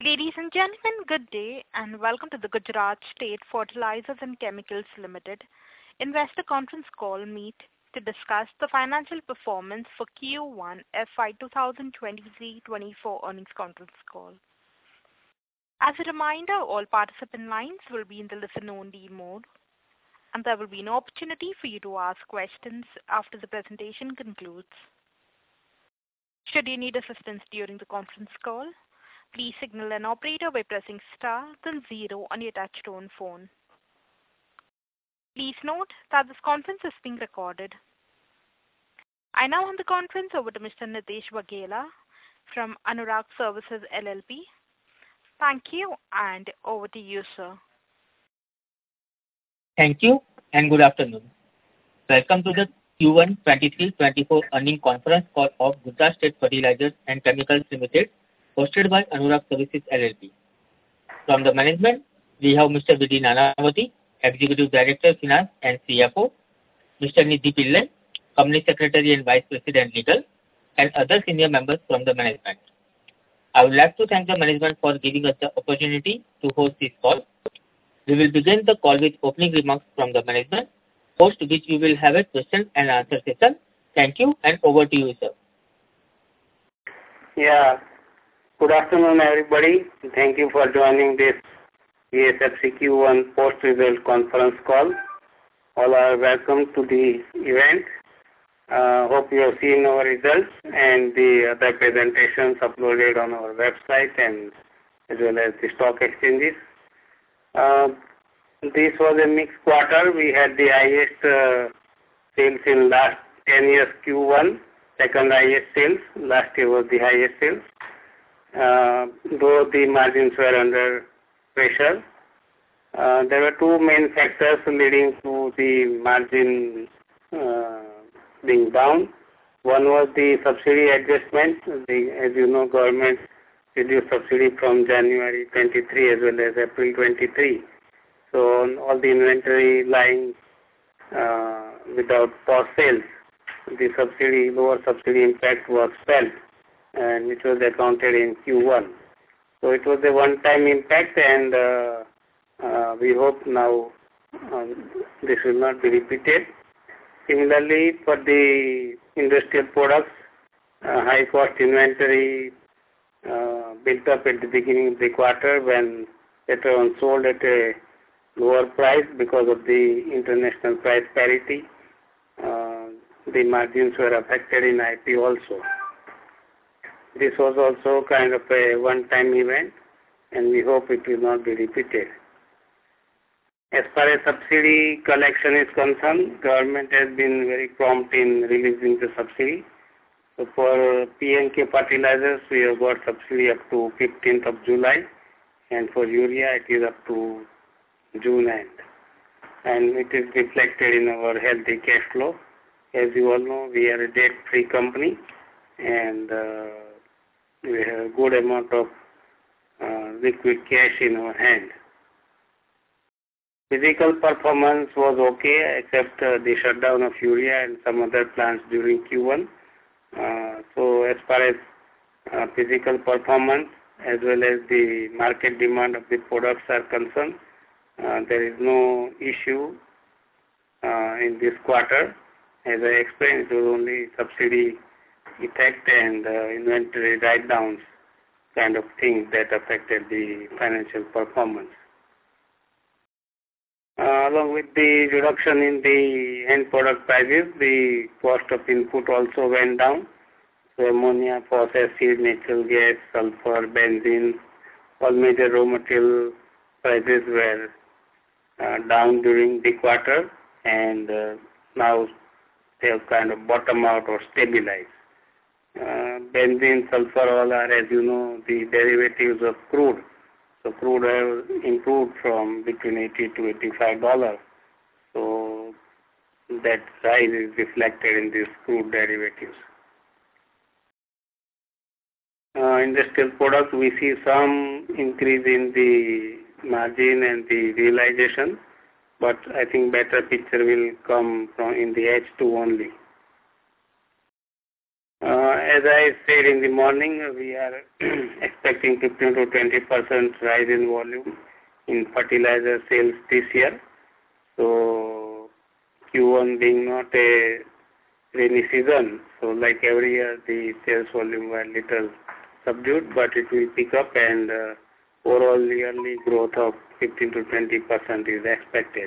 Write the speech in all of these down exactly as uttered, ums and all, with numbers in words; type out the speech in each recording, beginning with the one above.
Ladies and gentlemen, good day, and welcome to the Gujarat State Fertilizers and Chemicals Limited investor conference call meet to discuss the financial performance for Q one F Y twenty twenty-three twenty-four earnings conference call. As a reminder, all participant lines will be in the listen-only mode, and there will be an opportunity for you to ask questions after the presentation concludes. Should you need assistance during the conference call, please signal an operator by pressing star then zero on your touchtone phone. Please note that this conference is being recorded. I now hand the conference over to Mister Nitesh Waghela from Anurag Services L L P. Thank you, and over to you, sir. Thank you, and good afternoon. Welcome to the Q one twenty-three twenty-four earnings conference call of Gujarat State Fertilizers and Chemicals Limited, hosted by Anurag Services L L P. From the management, we have Mister V D Nanavati, Executive Director, Finance and C F O, Mister Nidhi Pillai, Company Secretary and Vice President, Legal, and other senior members from the management. I would like to thank the management for giving us the opportunity to host this call. We will begin the call with opening remarks from the management, post which we will have a question and answer session. Thank you, and over to you, sir. Yeah. Good afternoon, everybody. Thank you for joining this V S F C Q one post-result conference call. All are welcome to the event. Uh, hope you have seen our results and the other presentations uploaded on our website and as well as the stock exchanges. Uh, this was a mixed quarter. We had the highest uh, sales in last ten years Q one, second highest sales. Last year was the highest sales. Uh, though the margins were under pressure. Uh, there were two main factors leading to the margin uh, being down. One was the subsidy adjustment. The, as you know, government reduced subsidy from January twenty-three as well as April twenty-three. So on all the inventory lying uh, without post sales, the subsidy, lower subsidy impact was felt, and it was accounted in Q one. So it was a one-time impact, and uh, uh, we hope now um, this will not be repeated. Similarly, for the industrial products, uh, high-cost inventory uh, built up at the beginning of the quarter when later on sold at a lower price because of the international price parity. Uh, the margins were affected in I P also. This was also kind of a one-time event, and we hope it will not be repeated. As far as subsidy collection is concerned, government has been very prompt in releasing the subsidy. So for P N K fertilizers, we have got subsidy up to fifteenth of July, and for urea, it is up to June end. And it is reflected in our healthy cash flow. As you all know, we are a debt-free company, and uh, we have a good amount of uh, liquid cash in our hand. Physical performance was okay, except uh, the shutdown of urea and some other plants during Q one. Uh, so as far as uh, physical performance as well as the market demand of the products are concerned, uh, there is no issue uh, in this quarter. As I explained, it was only subsidy effect and uh, inventory write-downs kind of thing that affected the financial performance. Uh, along with the reduction in the end product prices, the cost of input also went down. So ammonia, phosphate, seed, natural gas, sulfur, benzene, all major raw material prices were uh, down during the quarter, and uh, now they have kind of bottomed out or stabilized. Uh, benzene, sulfur, all are, as you know, the derivatives of crude. So crude have improved from between eighty to eighty-five dollars. So that rise is reflected in these crude derivatives. Uh, industrial products, we see some increase in the margin and the realization, but I think better picture will come from in the H two only. Uh, as I said in the morning, we are expecting fifteen to twenty percent rise in volume in fertilizer sales this year. So Q one being not a rainy season, so like every year the sales volume were little subdued, but it will pick up, and uh, overall yearly growth of fifteen to twenty percent is expected.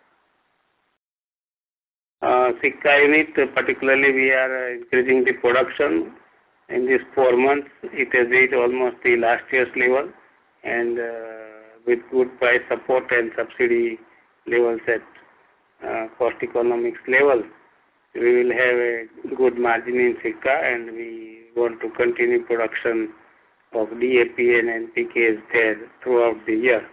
Uh, Sikka unit, uh, particularly we are uh, increasing the production. In these four months, it has reached almost the last year's level, and uh, with good price support and subsidy levels at uh, cost economics level, we will have a good margin in Sikka, and we want to continue production of D A P and N P Ks there throughout the year.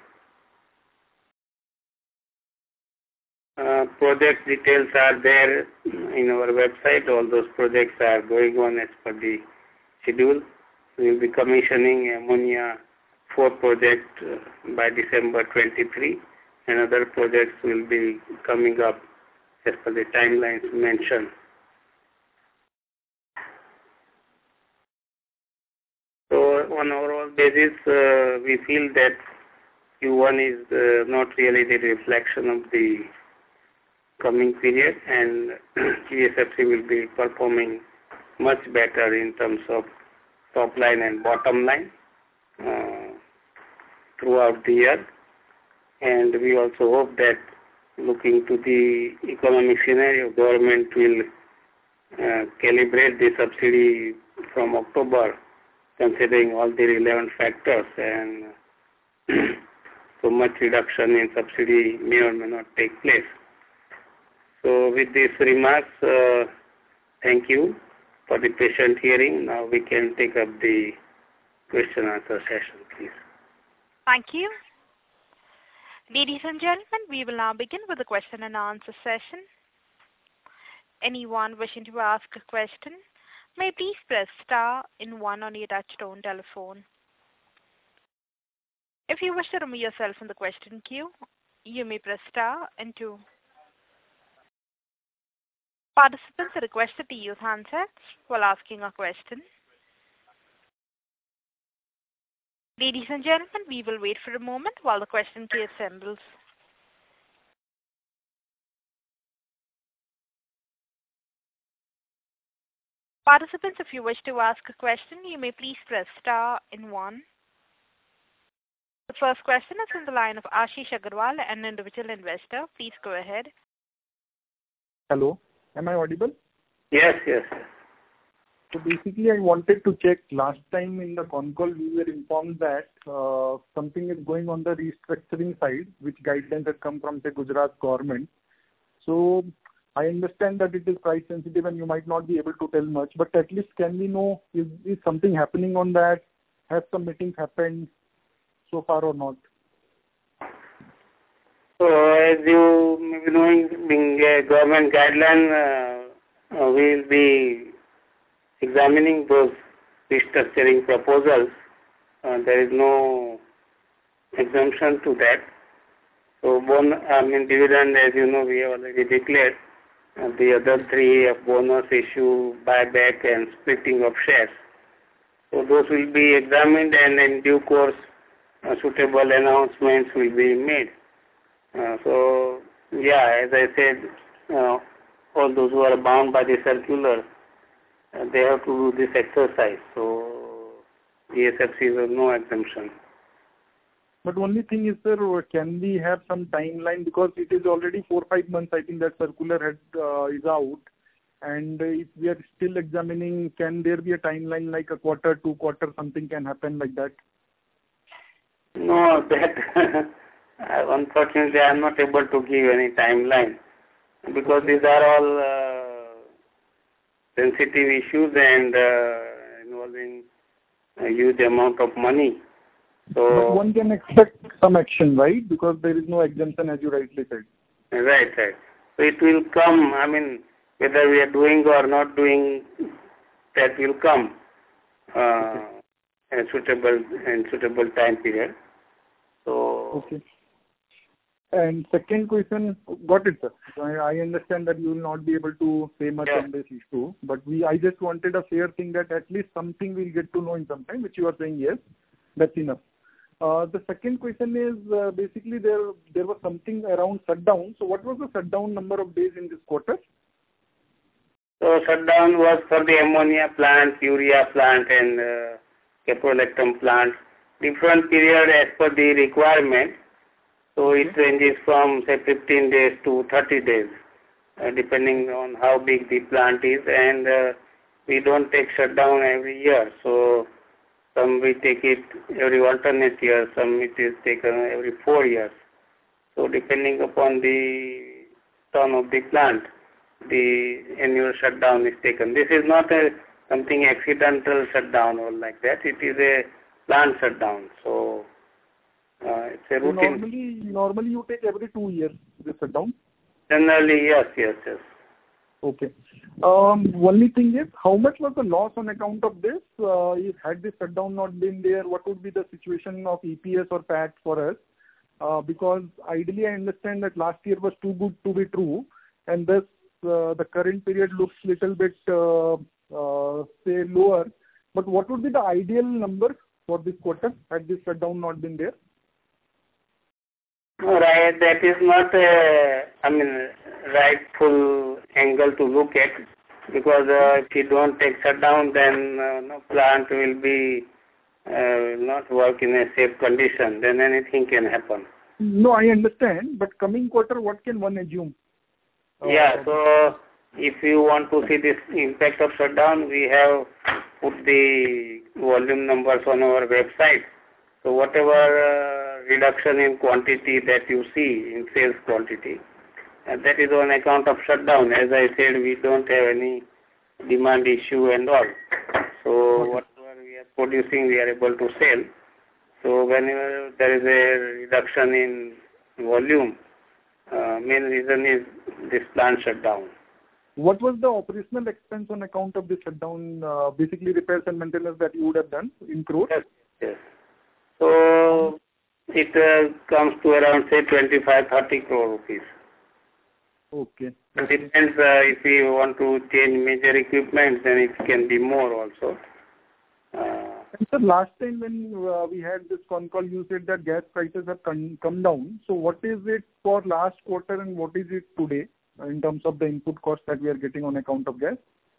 Uh, project details are there in our website. All those projects are going on as per the schedule. We will be commissioning ammonia four project uh, by December twenty-three, and other projects will be coming up as per the timelines mentioned. So on overall basis, uh, we feel that Q one is uh, not really the reflection of the coming period, and G S F C will be performing much better in terms of top line and bottom line uh, throughout the year. And we also hope that, looking to the economic scenario, government will uh, calibrate the subsidy from October, considering all the relevant factors, and so much reduction in subsidy may or may not take place. So with these remarks, uh, thank you for the patient hearing. Now we can take up the question answer session, please. Thank you. Ladies and gentlemen, we will now begin with the question and answer session. Anyone wishing to ask a question may please press star and one on your touchtone telephone. If you wish to remove yourself from the question queue, you may press star and two. Participants are requested to use handsets while asking a question. Ladies and gentlemen, we will wait for a moment while the question queue assembles. Participants, if you wish to ask a question, you may please press star and one. The first question is from the line of Ashish Agarwal, an individual investor. Please go ahead. Hello. Am I audible? Yes, yes. So basically, I wanted to check. Last time in the con call, we were informed that uh, something is going on the restructuring side, which guidelines have come from the Gujarat government. So I understand that it is price sensitive and you might not be able to tell much, but at least can we know, is, is something happening on that? Have some meetings happened so far or not? So as you may be knowing, being a government guideline, uh, uh, we will be examining those restructuring proposals. Uh, there is no exemption to that. So bon I mean dividend, as you know, we have already declared. Uh, the other three of bonus issue, buyback and splitting of shares. So those will be examined, and in due course uh, suitable announcements will be made. Uh, so, yeah, as I said, uh, all those who are bound by the circular, uh, they have to do this exercise. So, G S F C has no exemption. But only thing is, sir, can we have some timeline, because it is already four five months, I think that circular had, uh, is out. And if we are still examining, can there be a timeline like a quarter, two quarter, something can happen like that? No, that... Unfortunately, I am not able to give any timeline, because these are all uh, sensitive issues and uh, involving a huge amount of money. So, but one can expect some action, right? Because there is no exemption, as you rightly said. Right, right. So it will come. I mean, whether we are doing or not doing, that will come uh, in a suitable in suitable time period. So. Okay. And second question, got it, sir. I, I understand that you will not be able to say much Yeah. on this issue, but we I just wanted a fair thing that at least something we'll get to know in some time, which you are saying yes, that's enough. Uh, the second question is uh, basically there there was something around shutdown. So what was the shutdown number of days in this quarter? So shutdown was for the ammonia plant, urea plant, and uh, caprolactam plant. Different period as per the requirement. So it ranges from say fifteen days to thirty days, uh, depending on how big the plant is. And uh, we don't take shutdown every year. So some we take it every alternate year. Some it is taken every four years. So depending upon the turn of the plant, the annual shutdown is taken. This is not a something accidental shutdown or like that. It is a plant shutdown. So uh, it's a So routine. normally, normally you take every two years this shutdown. Generally, yes, yes, yes. Okay. Um, only thing is, how much was the loss on account of this? Uh, if had this shutdown not been there, what would be the situation of E P S or P A T for us? Uh, because ideally, I understand that last year was too good to be true, and thus uh, the current period looks little bit uh, uh, say lower. But what would be the ideal number for this quarter had this shutdown not been there? Right, that is not a, I mean, rightful angle to look at, because uh, if you don't take shutdown, then uh, no plant will be uh, not work in a safe condition. Then anything can happen. No, I understand. But coming quarter, what can one assume? Yeah, Uh, so if you want to see this impact of shutdown, we have put the volume numbers on our website. So whatever uh, reduction in quantity that you see in sales quantity, and that is on account of shutdown. As I said, we don't have any demand issue and all. So Okay. whatever we are producing, we are able to sell. So whenever there is a reduction in volume, uh, main reason is this plant shutdown. What was the operational expense on account of the shutdown, uh, basically repairs and maintenance that you would have done in crores? Yes, yes. So it uh, comes to around say twenty-five, thirty crore rupees. Okay. It depends uh, if you want to change major equipment, then it can be more also. Uh, And sir, last time when uh, we had this con call, you said that gas prices have come, come down. So what is it for last quarter and what is it today uh, in terms of the input cost that we are getting on account of gas?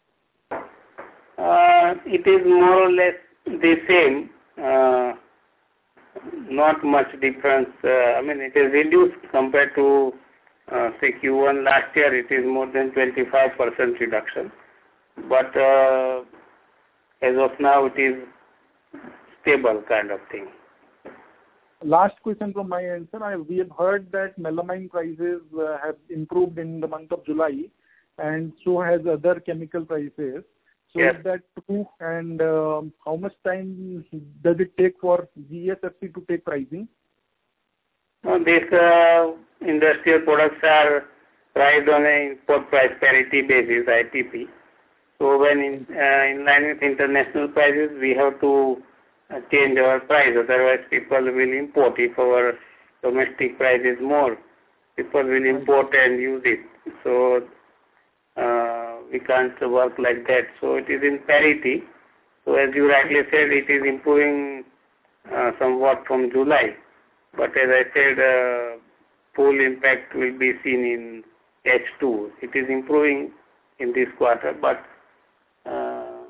uh, it is more or less the same. Uh, not much difference. Uh, I mean, it is reduced compared to uh, say Q one last year. It is more than twenty-five percent reduction. But uh, as of now, it is stable kind of thing. Last question from my end, sir. I, we have heard that melamine prices uh, have improved in the month of July, and so has other chemical prices. So Yes. is that true? And um, how much time does it take for G S F C to take pricing? No, these uh, industrial products are priced on a import price parity basis, I P P. So when in, uh, in line with international prices, we have to uh, change our price. Otherwise, people will import. If our domestic price is more, people will import and use it. So uh, we can't work like that. So it is in parity. So as you rightly said, it is improving uh, somewhat from July. But as I said, uh, full impact will be seen in H two. It is improving in this quarter, but uh,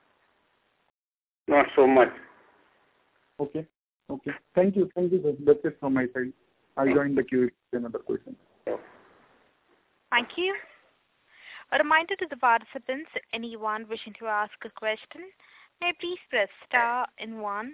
not so much. Okay. Okay. Thank you. Thank you, sir. That's it from my side. I'll join the queue if there's another question. Thank you. A reminder to the participants, anyone wishing to ask a question, may please press star and one.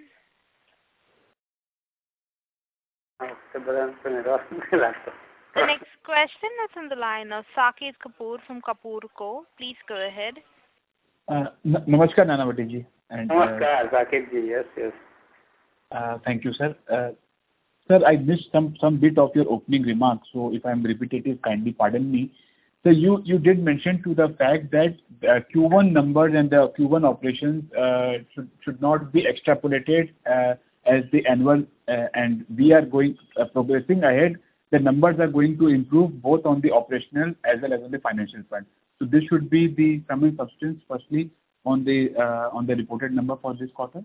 The next question is on the line of Saket Kapoor from Kapoor Co. Please go ahead. Uh, n- Namaskar, Nanavati ji. And, uh, Namaskar, Saket ji. Yes, yes. uh, thank you, sir. Uh, sir, I missed some, some bit of your opening remarks, so if I'm repetitive, kindly pardon me. So you, you did mention to the fact that uh, Q one numbers and the Q one operations uh, should, should not be extrapolated uh, as the annual, uh, and we are going uh, progressing ahead the numbers are going to improve both on the operational as well as on the financial front. So this should be the sum and substance, firstly, on the uh, on the reported number for this quarter.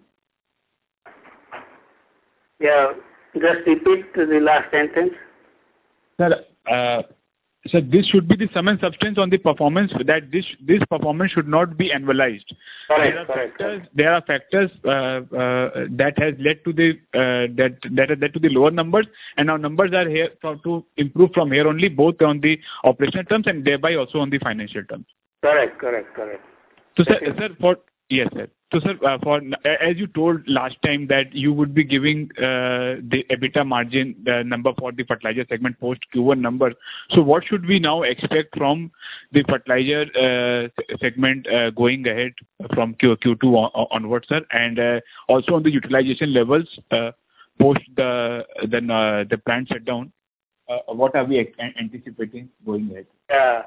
Yeah, just repeat the last sentence. Sir, uh, so this should be the sum and substance on the performance, that this this performance should not be annualized. Correct, there are correct. Factors, there are factors uh, uh, that has led to the uh, that that has led to the lower numbers, and our numbers are here for, to improve from here only, both on the operational terms and thereby also on the financial terms. Correct, correct, correct. So, sir, sir, for yes, sir. So, sir, uh, for as you told last time that you would be giving uh, the EBITDA margin the number for the fertilizer segment post Q one number. So, what should we now expect from the fertilizer uh, segment uh, going ahead from Q Q2 on, onwards, sir, and uh, also on the utilization levels uh, post the then uh, the plant shutdown? Uh, what are we anticipating going ahead? Yeah.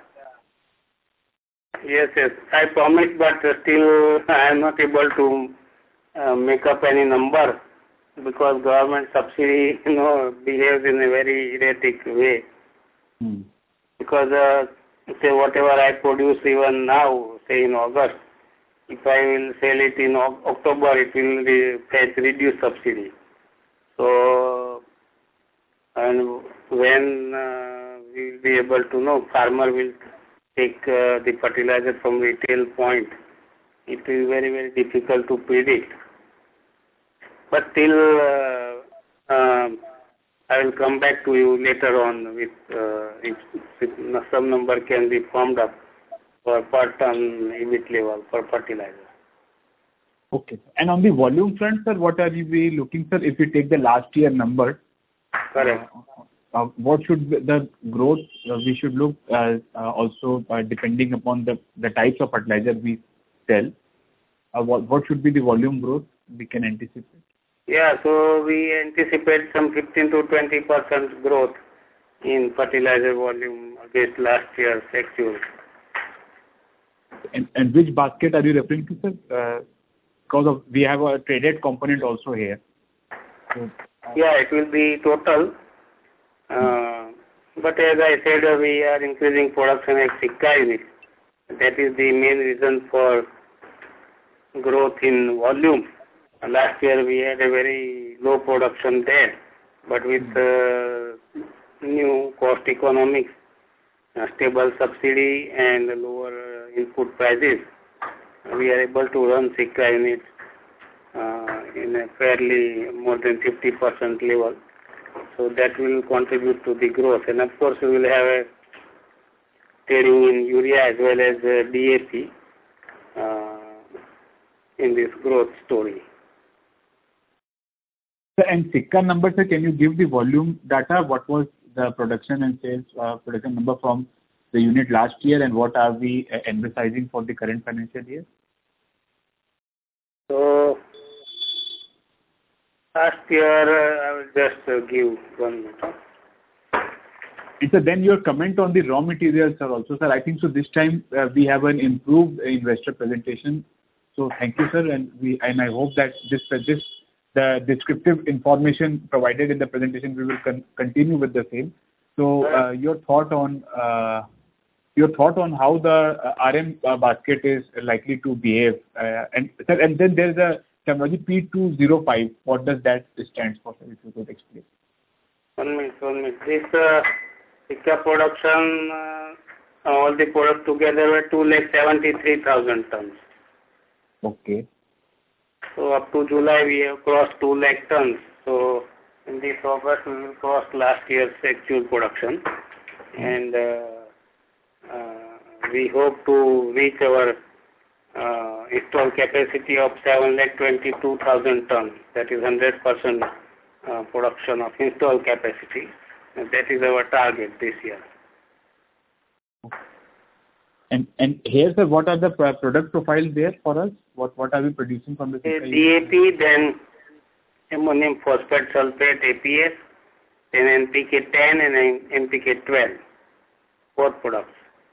Yes, yes. I promise, but still I am not able to uh, make up any number because government subsidy, you know, behaves in a very erratic way. Hmm. Because uh, say whatever I produce even now, say in August, if I will sell it in October, it will be fetch reduced subsidy. So, and when uh, we will be able to know, farmer will take uh, the fertilizer from retail point, it is very, very difficult to predict. But still, uh, uh, I will come back to you later on with uh, if, if some number can be formed up for per ton E B I T level for fertilizer. Okay. And on the volume front, sir, what are we looking, sir, if we take the last year number? Correct. Uh, Uh, what should be the growth uh, we should look uh, uh, also uh, depending upon the, the types of fertilizer we sell? Uh, what, what should be the volume growth we can anticipate? Yeah, so we anticipate some fifteen to twenty percent growth in fertilizer volume against last year's actual. And, and which basket are you referring to, sir? Uh, because of we have a traded component also here. So, uh, yeah, it will be total. Uh, but as I said, uh, we are increasing production at Sikka unit. That is the main reason for growth in volume. Uh, last year we had a very low production there, but with uh, new cost economics, uh, stable subsidy and lower uh, input prices, uh, we are able to run Sikka units uh, in a fairly more than fifty percent level. So that will contribute to the growth. And of course, we will have a trading in urea as well as uh, D A P uh, in this growth story. And Sikka number, sir, can you give the volume data? What was the production and sales uh, production number from the unit last year, and what are we uh, emphasizing for the current financial year? So, last year, uh, I will just uh, give one minute. And so then your comment on the raw materials, sir, also, sir. I think so this time uh, we have an improved investor presentation. So thank you, sir, and we and I hope that this uh, this the descriptive information provided in the presentation we will con continue with the same. So uh, your thought on uh, your thought on how the uh, R M uh, basket is likely to behave, uh, and sir, and then there is a terminology P two oh five. What does that stand for, sir, if you could explain? One minute, one minute. This uh, Sikka production, uh, all the products together were two lakh seventy-three thousand tons. Okay. So up to July we have crossed two lakh tons. So in this August we will cross last year's actual production, and uh, uh, we hope to reach our uh, installed capacity of seven lakh twenty-two thousand tons. That is one hundred percent uh, production of installed capacity. And that is our target this year. And and here, sir, what are the product profiles there for us? What what are we producing from the Sikka? D A P, then ammonium phosphate sulfate A P S, then N P K ten and N P K twelve, four products.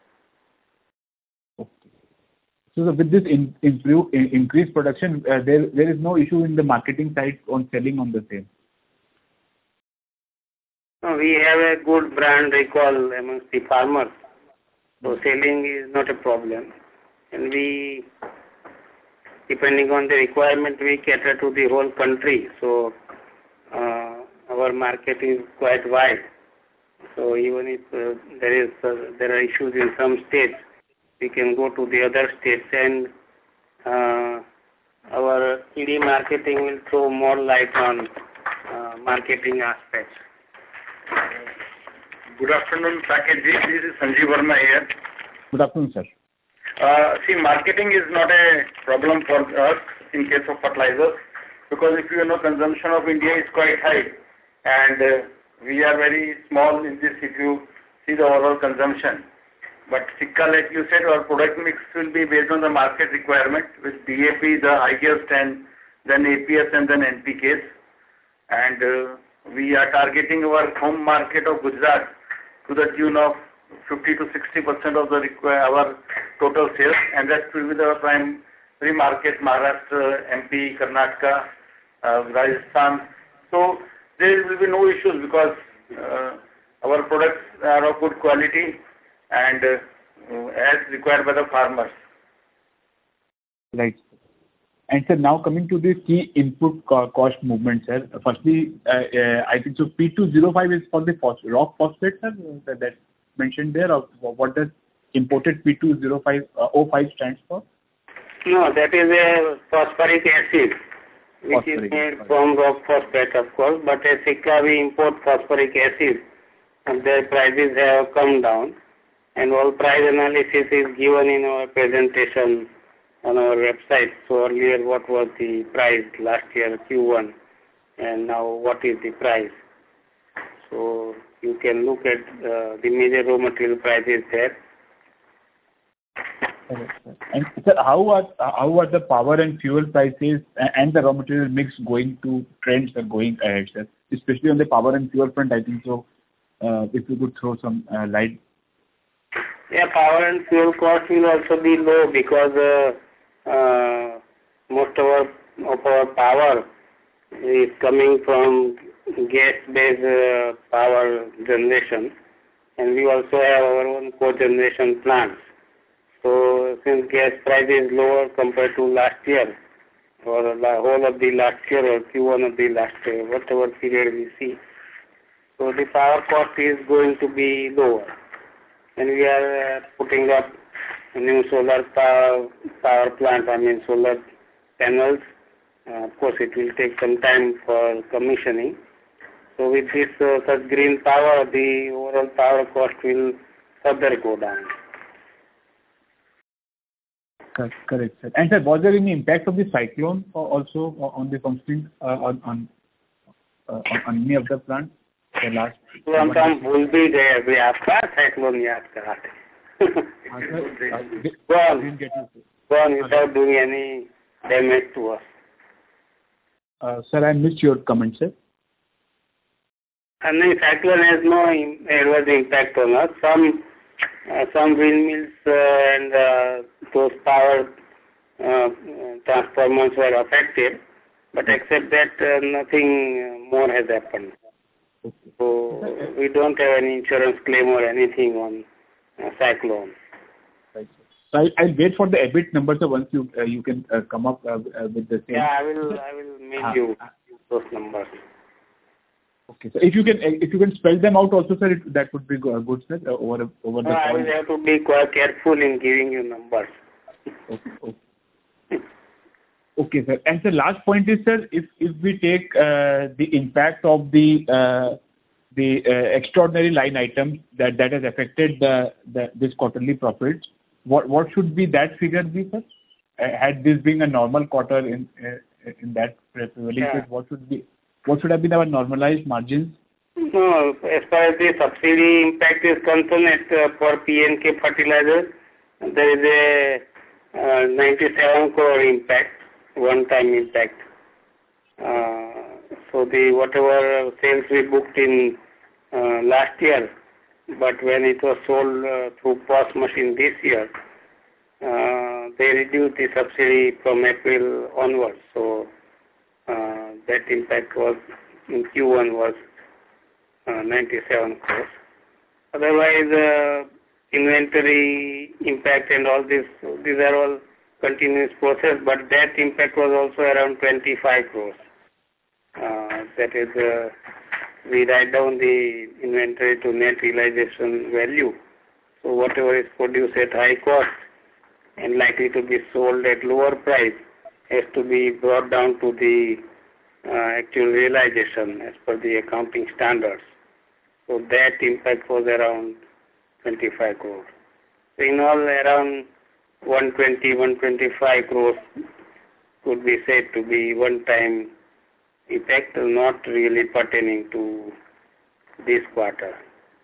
Okay. So with this in, improve, in, increased production, uh, there there is no issue in the marketing side on selling on the same. No, No, we have a good brand recall amongst the farmers. So selling is not a problem. And we, depending on the requirement, we cater to the whole country. So uh, our market is quite wide. So even if uh, there is uh, there are issues in some states, we can go to the other states, and uh, our P D marketing will throw more light on uh, marketing aspects. Good afternoon, Saket ji. This is Sanjeev Verma here. Good afternoon, sir. Uh, see, marketing is not a problem for us in case of fertilizers, because if you know, consumption of India is quite high, and uh, we are very small in this if you see the overall consumption. But Sikka, like you said, our product mix will be based on the market requirement with D A P, the highest, and then A P S and then N P Ks. And uh, we are targeting our home market of Gujarat to the tune of fifty to sixty percent of the require, our total sales, and that will be the primary market, Maharashtra, M P, Karnataka, uh, Rajasthan. So there will be no issues because uh, our products are of good quality and uh, as required by the farmers. Right. And sir, now coming to the key input co cost movement, sir. Firstly, uh, uh, I think so P two oh five is for the phos rock phosphate, sir, that, that mentioned there, or what does imported P two oh five stands for? No, that is a phosphoric acid, which Phosphoric, is made sorry. from rock phosphate, of course, but at Sikka we import phosphoric acid, and their prices have come down, and all price analysis is given in our presentation on our website. So earlier what was the price last year Q one, and now what is the price. So you can look at uh, the major raw material prices there. Correct, sir. And sir, how are how are the power and fuel prices and the raw material mix going to trends are going ahead, sir? Especially on the power and fuel front, I think so. Uh, if you could throw some uh, light. Yeah, power and fuel cost will also be low because uh, uh, most of our, of our power is coming from gas-based uh, power generation, and we also have our own co-generation plants. So since gas price is lower compared to last year, or the whole of the last year, or Q one of the last year, whatever period we see, so the power cost is going to be lower. And we are uh, putting up a new solar power, power plant, I mean solar panels. Uh, of course, it will take some time for commissioning. So with this uh, such green power, the overall power cost will further go down. Correct, correct, sir. And sir, was there any impact of the cyclone also on the functioning uh, on on, uh, on on any of the plants? The last. तो हम तो हम भूल भी गए अभी आपका cyclone याद कराते. Go on, go on without doing any damage to us. Uh, sir, I missed your comment, sir. And the cyclone has no adverse impact on us. Some uh, some windmills uh, and uh, those power uh, transformers were affected, but except that, uh, nothing more has happened. Okay. So we don't have any insurance claim or anything on uh, cyclone. Right. So I, I'll wait for the E B I T numbers. So once you uh, you can uh, come up uh, uh, with the same. Yeah, I will I will mail Ah. you those numbers. Okay. So if you can if you can spell them out also, sir, it, that would be good, good sir. Uh, over over the No, I call. will have to be quite careful in giving you numbers. Okay. Okay. Okay, sir. And the last point is, sir, if if we take uh, the impact of the uh, the uh, extraordinary line items that that has affected the, the this quarterly profits, what what should be that figure be, sir? Uh, had this been a normal quarter in uh, in that prevailing Yeah. case, what should be what should have been our normalized margins? No, as far as the subsidy impact is concerned, at, uh, for P N K fertilizers, there is a uh, ninety-seven crore impact, one-time impact. Uh, so the whatever sales we booked in uh, last year, but when it was sold uh, through P O S machine this year, uh, they reduced the subsidy from April onwards. So uh, that impact was in Q one was uh, ninety-seven crores. Otherwise, uh, inventory impact and all this, these are all continuous process, but that impact was also around twenty-five crores. Uh, that is, uh, we write down the inventory to net realization value. So whatever is produced at high cost and likely to be sold at lower price has to be brought down to the uh, actual realization as per the accounting standards. So that impact was around twenty-five crores. So in all, around one twenty, one twenty-five crores could be said to be one-time effect, not really pertaining to this quarter.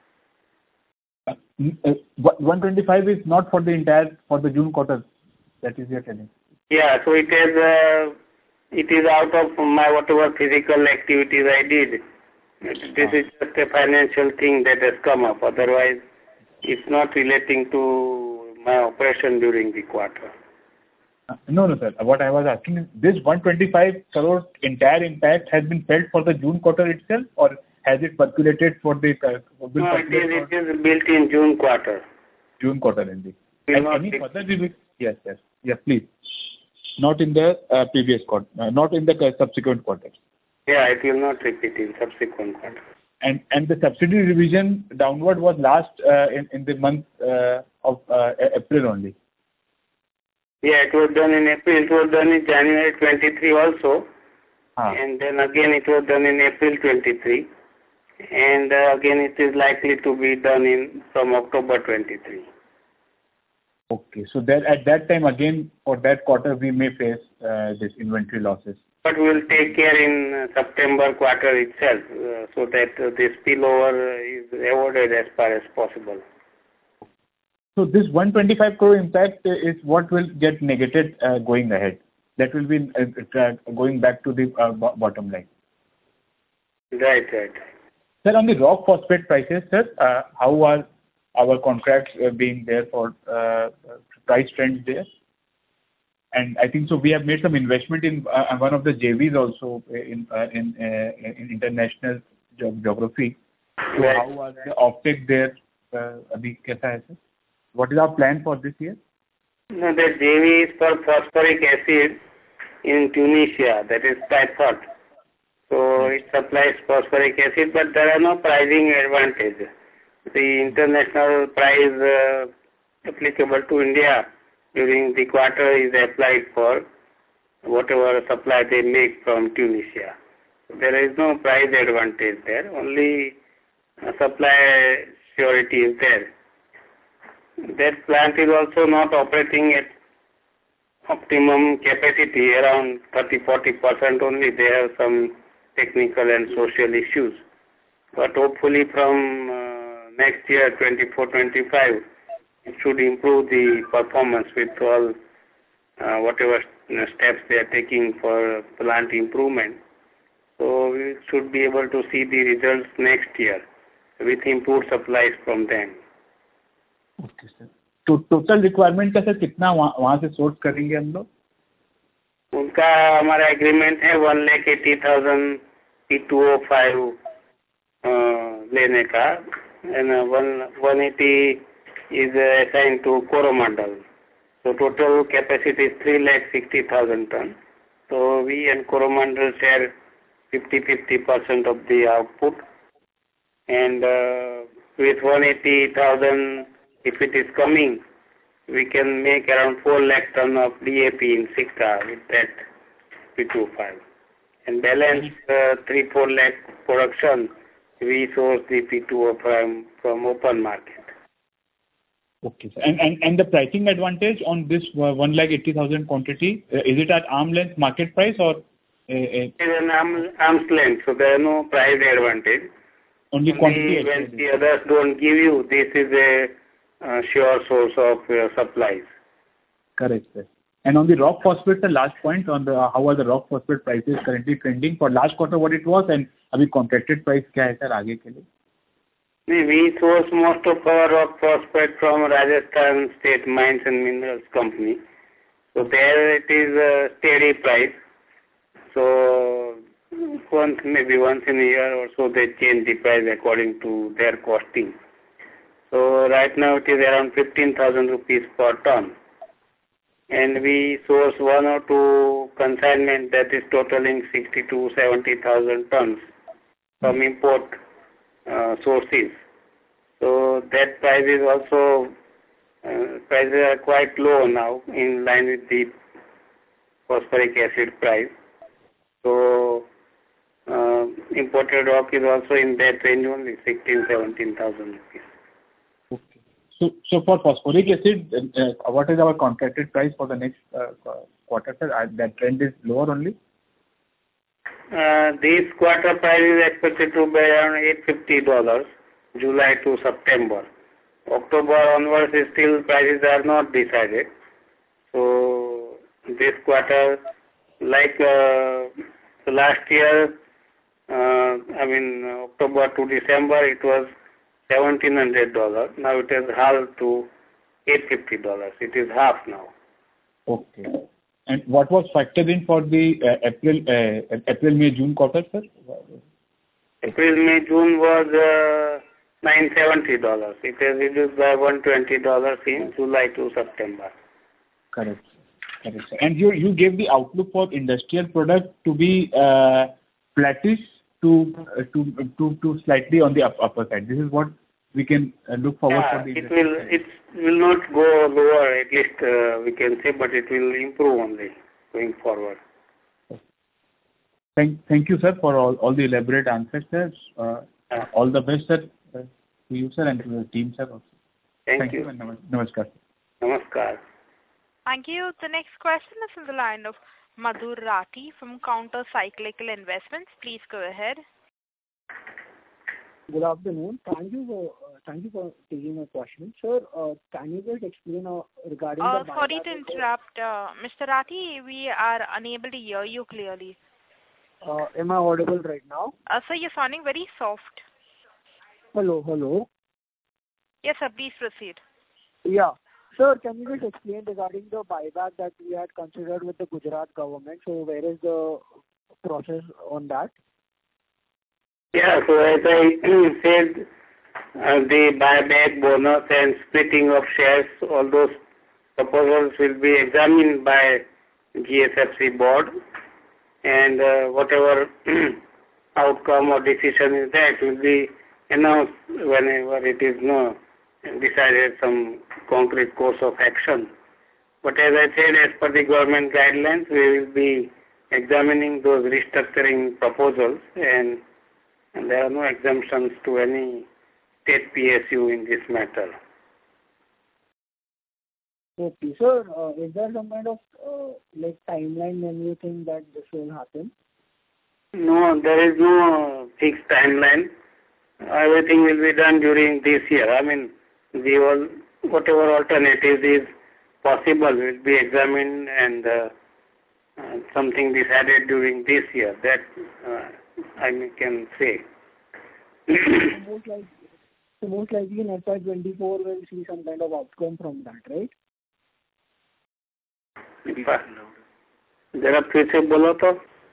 Uh, one twenty-five is not for the entire, for the June quarter, that is your telling. Yeah, so it is, uh, it is out of my whatever physical activities I did. This ah. is just a financial thing that has come up. Otherwise, it's not relating to my operation during the quarter. Uh, no, no, sir. What I was asking is, this one twenty-five crore entire impact has been felt for the June quarter itself, or has it percolated for the... Uh, no, it is, it is built in June quarter. June quarter, indeed. And any be... further revision? Yes, yes. Yes, please. Not in the uh, previous quarter, uh, not in the uh, subsequent quarters. Yeah, it will not repeat in subsequent quarter. And and the subsidy revision downward was last uh, in, in the month uh, of uh, April only. Yeah, it was done in April. It was done in January twenty-three also. Ah. And then again it was done in April twenty-three. And uh, again it is likely to be done in from October twenty-three. Okay, so that at that time again for that quarter we may face uh, this inventory losses. But we will take care in uh, September quarter itself uh, so that uh, this spillover is avoided as far as possible. So this one twenty-five crore impact is what will get negated uh, going ahead. That will be uh, going back to the uh, bottom line. Right, right. Sir, on the rock phosphate prices, sir, uh, how are our contracts uh, being there for uh, price trends there? And I think so we have made some investment in uh, one of the J Vs also in uh, in, uh, in international geography. So right. How are the offtake there? Uh, abhi kaisa hai, sir? What is our plan for this year? No, the J V is for phosphoric acid in Tunisia, that is Typhot. So it supplies phosphoric acid, but there are no pricing advantage. The international price uh, applicable to India during the quarter is applied for whatever supply they make from Tunisia. There is no price advantage there, only uh, supply surety is there. That plant is also not operating at optimum capacity, around thirty to forty percent only. They have some technical and social issues. But hopefully from uh, next year, twenty-four twenty-five, it should improve the performance with all uh, whatever steps they are taking for plant improvement. So we should be able to see the results next year with improved supplies from them. Okay, sir. तो total requirement का sir कितना वहाँ से source करेंगे हम लोग? उनका हमारा एग्रीमेंट है one lakh eighty thousand P two O five लेने का, and one one eighty is assigned to Coromandel. So total capacity is three lakh sixty thousand ton. So we and Coromandel share fifty fifty percent of the output, and uh, with one eighty thousand, if it is coming, we can make around four lakh ton of D A P in Sikka with that P two five. And balance uh, three four lakh production, we source the P two from, from open market. Okay, sir. And, and, and the pricing advantage on this uh, one lakh eighty thousand quantity, uh, is it at arm length market price or? Uh, uh, it is an arm, arm's length, so there is no price advantage. Only, only quantity. When the others don't give you, this is a uh, sure source of uh, supplies. Correct, sir. And on the rock phosphate, the last point on the uh, how are the rock phosphate prices currently trending for last quarter, what it was, and abhi contracted price kya hai sir aage ke liye? We source most of our rock phosphate from Rajasthan State Mines and Minerals Company. So there it is a steady price. So once, maybe once in a year or so, they change the price according to their costing. So right now it is around fifteen thousand rupees per ton. And we source one or two consignment that is totaling sixty to seventy thousand tons from import uh, sources. So that price is also, uh, prices are quite low now in line with the phosphoric acid price. So uh, imported rock is also in that range only, sixteen, seventeen thousand rupees. Okay. So, so for phosphoric acid, uh, what is our contracted price for the next uh, quarter, sir? Uh, that trend is lower only? Uh, this quarter price is expected to be around eight hundred fifty dollars, July to September. October onwards, still prices are not decided. So this quarter, like uh, last year, uh, I mean October to December, it was seventeen hundred dollars. Now it has halved to eight hundred fifty dollars. It is half now. Okay. And what was factored in for the uh, April, uh, April, May, June quarter, sir? April, May, June was uh, nine hundred seventy dollars. It has reduced by one hundred twenty dollars in July to September. Correct. Correct, sir. And you, you gave the outlook for industrial product to be uh, flattish to, uh, to, to, to slightly on the up, upper side. This is what we can uh, look forward Yeah, for the it will, it will not go lower, at least uh, we can say, but it will improve only going forward. Thank, thank you, sir, for all, all the elaborate answers, sir. Uh, Yeah. all the best, sir, uh, to you, sir, and to the team, sir. Also. Thank, Thank you. you, and namas- namaskar. Namaskar. Thank you. The next question is from the line of Madhur Rathi from Counter Cyclical Investments. Please go ahead. Good afternoon. Thank you for uh, thank you for taking my question, sir. Uh, can you just explain uh, regarding Uh, the sorry buyback to of the- interrupt, uh, Mister Rathi. We are unable to hear you clearly. Uh, am I audible right now? Uh, sir, you're sounding very soft. Hello, hello. Yes, sir. Please proceed. Yeah, sir. Can you just explain regarding the buyback that we had considered with the Gujarat government? So where is the process on that? Yeah, so as I said, uh, the buyback, bonus and splitting of shares, all those proposals will be examined by G S F C board, and uh, whatever outcome or decision is that will be announced whenever it is no decided some concrete course of action. But as I said, as per the government guidelines, we will be examining those restructuring proposals, and, and there are no exemptions to any state P S U in this matter. Okay, sir. Uh, is there some kind of uh, like timeline when you think that this will happen? No, there is no fixed timeline. Everything will be done during this year. I mean, the all, whatever alternatives is possible will be examined and uh, uh, something decided during this year. That uh, I can say. So most likely, so most likely in F Y twenty-four we'll see some kind of outcome from that, right? जरा फिर से बोलो तो.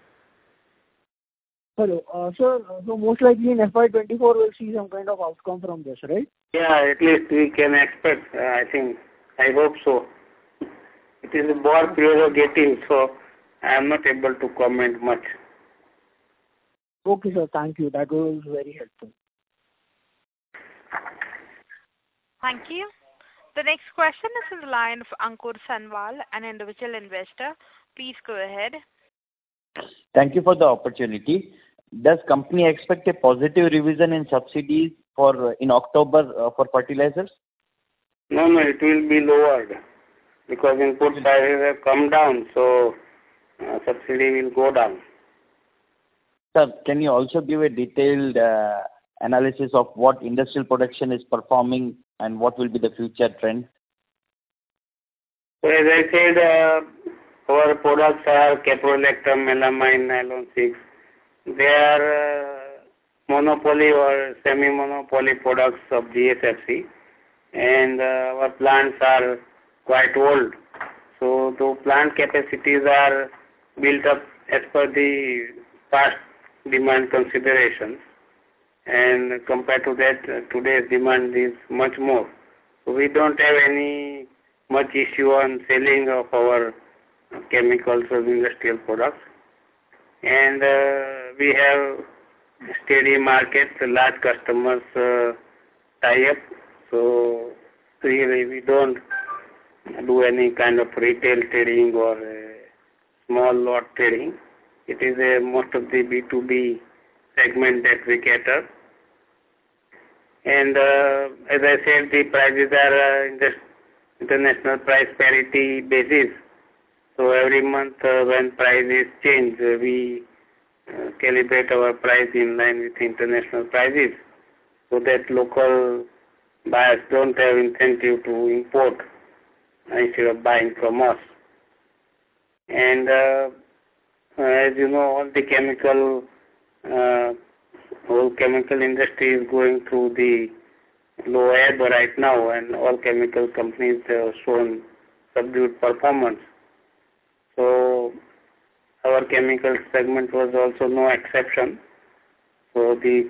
Hello, uh, sir. Uh, so most likely in F Y twenty-four we'll see some kind of outcome from this, right? Yeah, at least we can expect. Uh, I think. I hope so. It is a board prerogative, so I am not able to comment much. Okay, sir. Thank you. That was very helpful. Thank you. The next question is in the line of Ankur Sanwal, an individual investor. Please go ahead. Thank you for the opportunity. Does company expect a positive revision in subsidies for in October uh, for fertilizers? No, no, it will be lowered because input prices have come down, so uh, subsidy will go down. Sir, can you also give a detailed uh, analysis of what industrial production is performing and what will be the future trend? So as I said, uh, our products are caprolactam, melamine, nylon six. They are uh, monopoly or semi-monopoly products of G S F C, and uh, our plants are quite old. So the plant capacities are built up as per the past demand considerations. And compared to that, uh, today's demand is much more. So we don't have any much issue on selling of our chemicals or industrial products. And uh, we have steady markets, large customers uh, tie up. So really we don't do any kind of retail trading or uh, small lot trading. It is a most of the B two B segment that we cater. And uh, as I said, the prices are uh, in the international price parity basis. So every month uh, when prices change, uh, we uh, calibrate our price in line with international prices, so that local buyers don't have incentive to import instead of buying from us. And uh, as you know, all the chemical, uh, whole chemical industry is going through the low ebb right now, and all chemical companies have shown subdued performance. So our chemical segment was also no exception. So the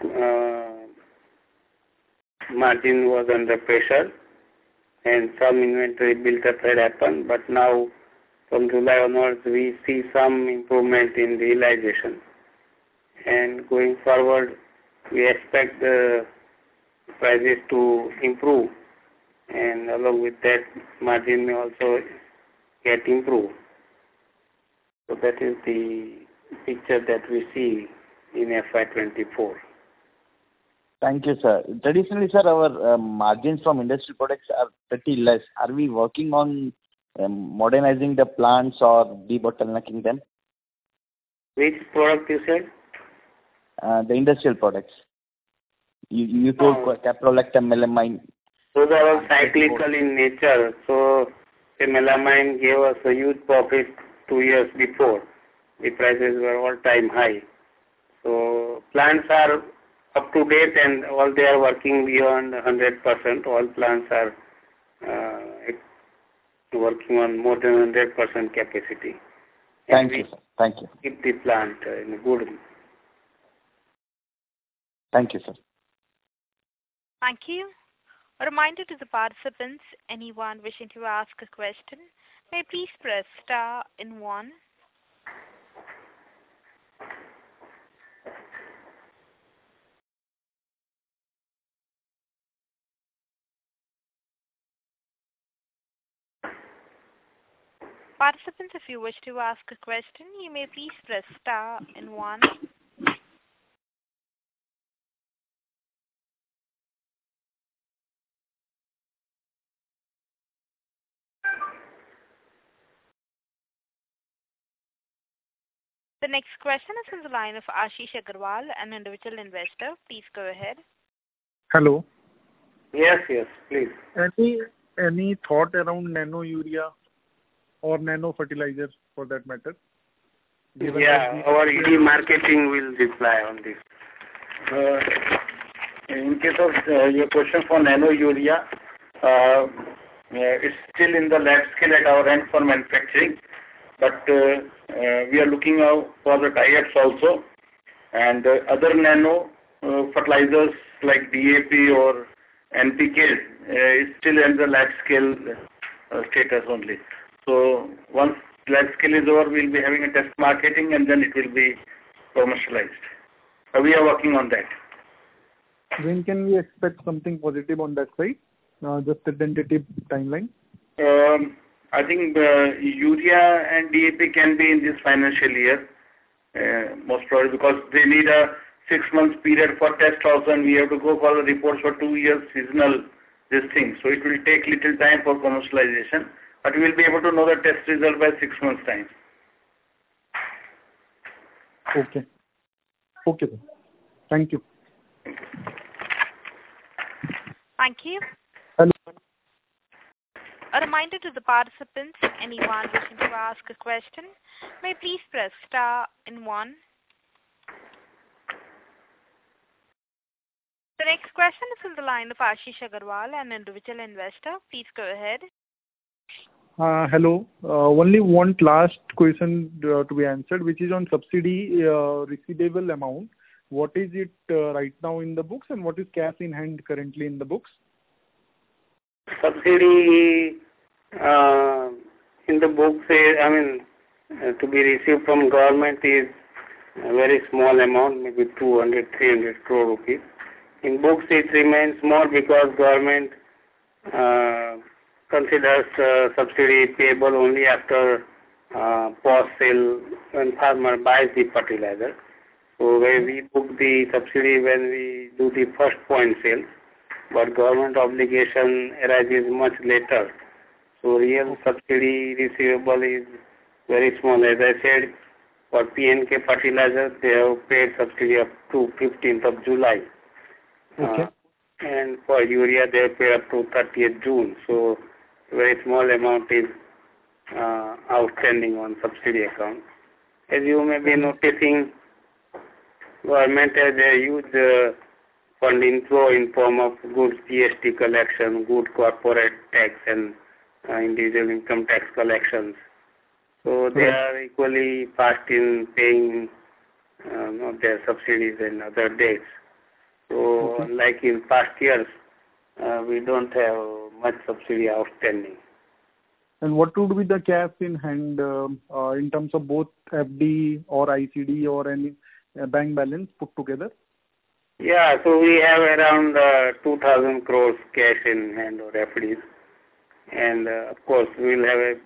uh, margin was under pressure, and some inventory build-up had happened. But now, from July onwards, we see some improvement in the realization. And going forward, we expect the prices to improve, and along with that, margin may also get improved. So that is the picture that we see in F Y twenty-four. Thank you, sir. Traditionally, sir, our uh, margins from industrial products are pretty less. Are we working on um, modernizing the plants or debottlenecking them? Which product you said? Uh, the industrial products. You, you told Oh. caprolactam, melamine. Those are all cyclical in nature. So the melamine gave us a huge profit two years before. The prices were all-time high. So plants are up to date, and all they are working beyond one hundred percent. All plants are uh, working on more than one hundred percent capacity. Thank and you, sir. Thank you. Keep the plant uh, in good. Thank you, sir. Thank you. A reminder to the participants, anyone wishing to ask a question, may please press star in one. Participants, if you wish to ask a question, you may please press star in one. The next question is from the line of Ashish Agarwal, an individual investor. Please go ahead. Hello. Yes, yes, please. Any any thought around nano urea or nano fertilizers for that matter? Given Yeah, that our E D marketing will reply on this. Uh, in case of uh, your question for nano urea, uh, it's still in the lab scale at our end for manufacturing, but uh, uh, we are looking out for the tie-ups also, and uh, other nano uh, fertilizers like D A P or N P K uh, is still in the lab scale uh, status only. So once lab scale is over, we'll be having a test marketing, and then it will be commercialized. Uh, we are working on that. when can we expect something positive on that side? Uh, just a tentative timeline. Um, I think uh, urea and D A P can be in this financial year, uh, most probably, because they need a six months period for test also, and we have to go for the reports for two years seasonal this thing. So it will take little time for commercialization, but we will be able to know the test result by six months time. Okay. Okay, sir. Thank you. Thank you. Hello. A reminder to the participants, anyone wishing to ask a question, may please press star in one. The next question is from the line of Ashish Agarwal, an individual investor. Please go ahead. Uh, hello. Uh, only one last question uh, to be answered, which is on subsidy uh, receivable amount. What is it uh, right now in the books, and what is cash in hand currently in the books? Subsidy uh, in the books, is, I mean, uh, to be received from government is a very small amount, maybe two hundred, three hundred crore rupees. In books, it remains more because government uh, considers uh, subsidy payable only after uh, post sale when farmer buys the fertilizer. So where we book the subsidy when we do the first point sales, but government obligation arises much later. So real subsidy receivable is very small. As I said, for P N K fertilizer, they have paid subsidy up to fifteenth of July. Okay. Uh, and for urea, they have paid up to thirtieth June. So very small amount is uh, outstanding on subsidy account. As you may be noticing, government has a huge uh, fund inflow in form of good G S T collection, good corporate tax and uh, individual income tax collections. So they are equally fast in paying uh, you know, their subsidies and other debts. So Okay. like in past years, uh, we don't have much subsidy outstanding. And what would be the cash in hand um, uh, in terms of both F D or I C D or any uh, bank balance put together? Yeah, so we have around uh, two thousand crores cash in hand or F Ds. And uh, of course, we will have a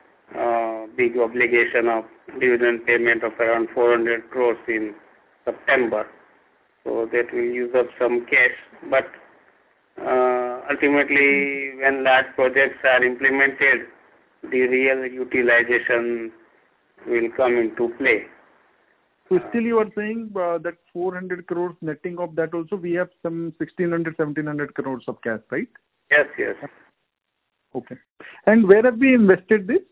uh, big obligation of dividend payment of around four hundred crores in September. So that will use up some cash. But uh, ultimately, when large projects are implemented, the real utilization will come into play. So still you are saying uh, that four hundred crores netting of that also, we have some sixteen hundred, seventeen hundred crores of cash, right? Yes, yes. Okay. And where have we invested this?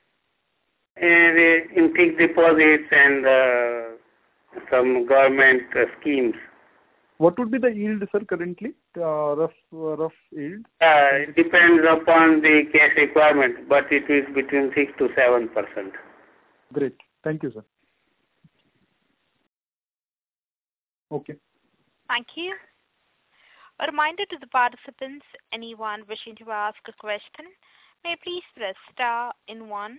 And uh, in fixed deposits and uh, some government uh, schemes. What would be the yield, sir, currently? Uh, rough, uh, rough yield? Uh, it depends upon the cash requirement, but it is between six to seven percent. Great. Thank you, sir. Okay. Thank you. A reminder to the participants, anyone wishing to ask a question, may please press star in one.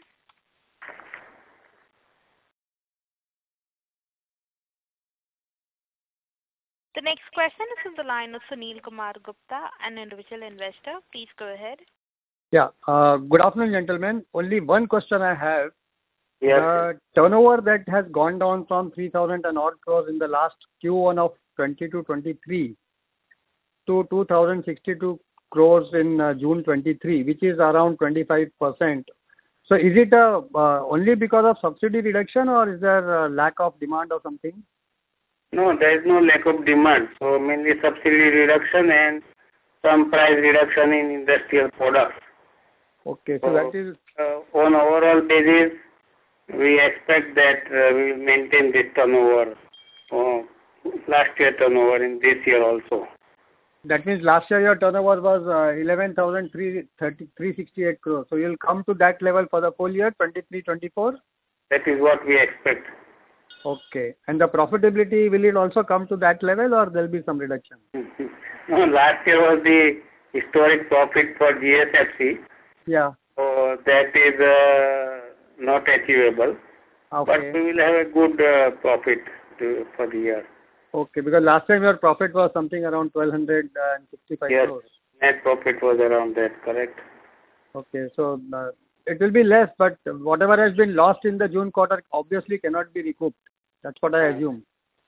The next question is from the line of Sunil Kumar Gupta, an individual investor. Please go ahead. Yeah. Uh, good afternoon, gentlemen. Only one question I have. Yes. The turnover that has gone down from three thousand and odd crores in the last Q one of twenty-two twenty-three to two thousand sixty-two crores in uh, June twenty-three, which is around twenty-five percent. So is it uh, uh, only because of subsidy reduction, or is there a lack of demand or something? No, there is no lack of demand. So mainly subsidy reduction and some price reduction in industrial products. Okay, so, so that is... Uh, on overall basis, we expect that uh, we will maintain this turnover, uh, last year turnover in this year also. That means last year your turnover was uh, eleven thousand three hundred sixty-eight crores. So you'll come to that level for the full year, twenty-three twenty-four? That is what we expect. Okay. And the profitability, will it also come to that level, or there will be some reduction? No, last year was the historic profit for G S F C. Yeah. So that is uh, not achievable. Okay. But we will have a good uh, profit to, for the year. Okay, because last time your profit was something around twelve sixty-five yes, crores. Net profit was around that, correct? Okay, so uh, it will be less, but whatever has been lost in the June quarter obviously cannot be recouped. That's what I assume.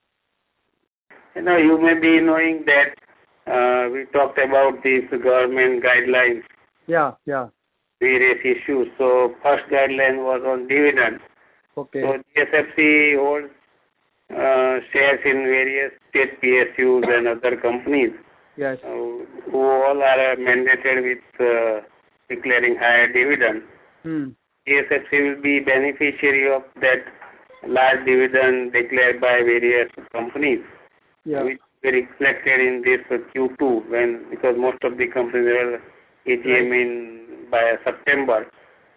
You know, you may be knowing that uh, we talked about these government guidelines. Yeah, yeah. Various issues. So first guideline was on dividend. Okay. So G S F C holds uh, shares in various state P S Us and other companies. Yes. Uh, who all are mandated with uh, declaring higher dividend. Hmm. G S F C will be beneficiary of that large dividend declared by various companies. Yeah. Which will be reflected in this uh, Q two when because most of the companies are A G M right. in by September.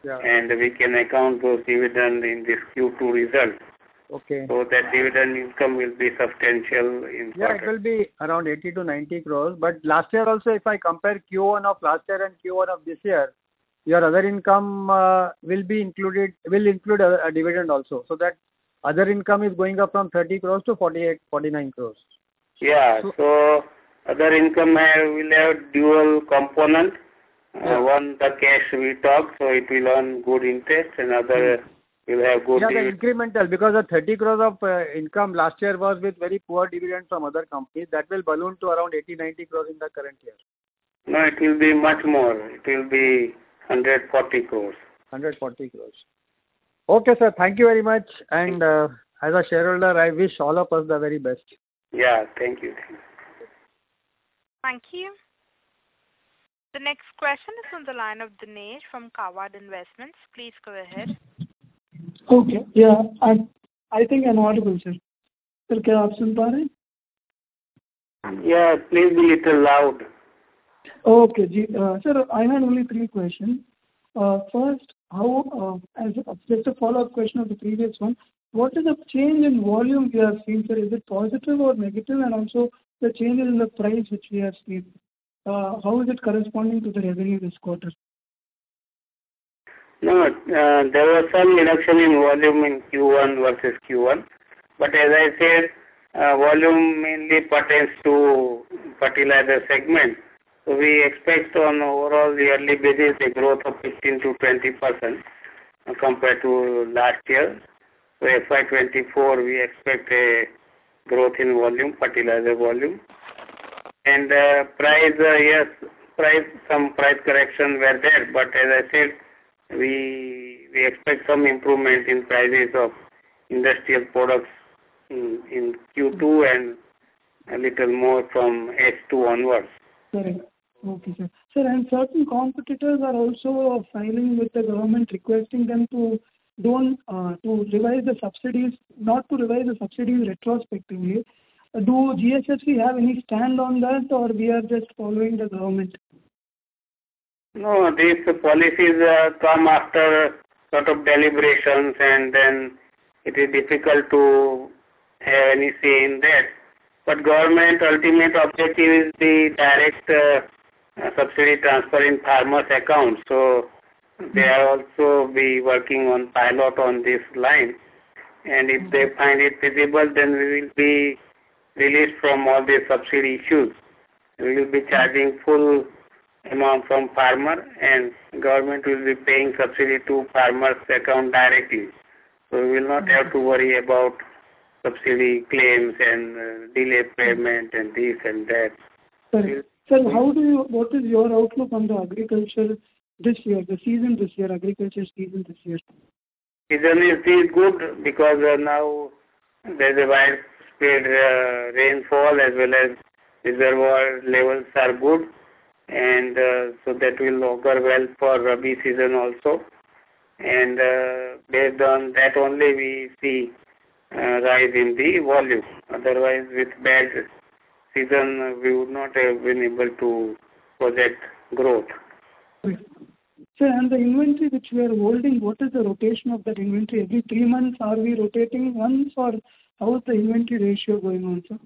Yeah. And we can account those dividends in this Q two result. Okay. So that dividend income will be substantial in Yeah, quarter. it will be around eighty to ninety crores. But last year also, if I compare Q one of last year and Q one of this year, your other income uh, will be included, will include a, a dividend also. So that other income is going up from thirty crores to forty-eight, forty-nine crores. Yeah, So, so other income have, will have dual component. Yeah. Uh, one, the cash we talk, so it will earn good interest, and other will have good yeah, the dividend. incremental, because the thirty crores of uh, income last year was with very poor dividend from other companies. That will balloon to around eighty, ninety crores in the current year. No, it will be much more. It will be one hundred forty crores. one hundred forty crores. Okay, sir. Thank you very much. And uh, as a shareholder, I wish all of us the very best. Yeah, thank you. Thank you. The next question is on the line of Dinesh from Kawad Investments. Please go ahead. Okay. Yeah, I I think I'm audible, sir. Sir, क्या आप सुन पा रहे हैं? Yeah, please be little loud. Okay, ji. Uh, sir, I had only three questions. Uh, first, how uh, as a, just a follow-up question of the previous one, what is the change in volume we have seen, sir? Is it positive or negative, and also the changes in the price which we have seen? Uh, how is it corresponding to the revenue this quarter? No, uh, there was some reduction in volume in Q one versus Q one. But as I said, uh, volume mainly pertains to fertilizer segment. So we expect on overall yearly basis a growth of fifteen to twenty percent compared to last year. So F Y twenty-four we expect a growth in volume, fertilizer volume. And uh, price, uh, yes, price, some price correction were there, but as I said, we we expect some improvement in prices of industrial products in, in Q two and a little more from H two onwards. Correct. Okay, sir. Sir, and certain competitors are also filing with the government requesting them to don't uh, to revise the subsidies, not to revise the subsidies retrospectively. Uh, do G S F C have any stand on that, or we are just following the government? No, these policies uh, come after sort of deliberations, and then it is difficult to have any say in that. But government ultimate objective is the direct uh, subsidy transfer in farmers' accounts. So they are also be working on pilot on this line. And if they find it feasible, then we will be released from all these subsidy issues. We will be charging full amount from farmer, and government will be paying subsidy to farmers' account directly. So we will not have to worry about subsidy claims and uh, delay payment and this and that. Sir, sir, how do you? What is your outlook on the agriculture this year, the season this year, agriculture season this year? Season is still good because uh, now there is a widespread uh, rainfall as well as reservoir levels are good, and uh, so that will augur well for Rabi season also. And uh, based on that only we see uh, rise in the volume. Otherwise, with bad season, uh, we would not have been able to project growth. Sir, and the inventory which we are holding, what is the rotation of that inventory? Every three months are we rotating once, or how is the inventory ratio going on, sir?